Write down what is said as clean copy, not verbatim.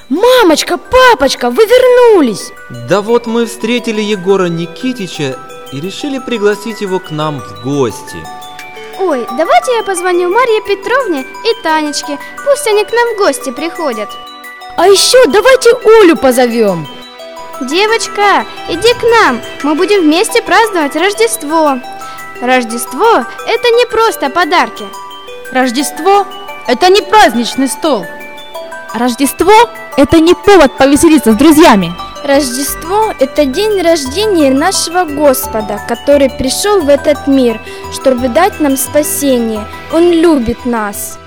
Мамочка, папочка, вы вернулись! Да вот мы встретили Егора Никитича и решили пригласить его к нам в гости. Ой, давайте я позвоню Марье Петровне и Танечке, пусть они к нам в гости приходят. А еще давайте Олю позовем. Девочка, иди к нам, мы будем вместе праздновать Рождество. Рождество – это не просто подарки. Рождество – это не праздничный стол. Рождество – это не повод повеселиться с друзьями. Рождество – это день рождения нашего Господа, который пришел в этот мир, чтобы дать нам спасение. Он любит нас.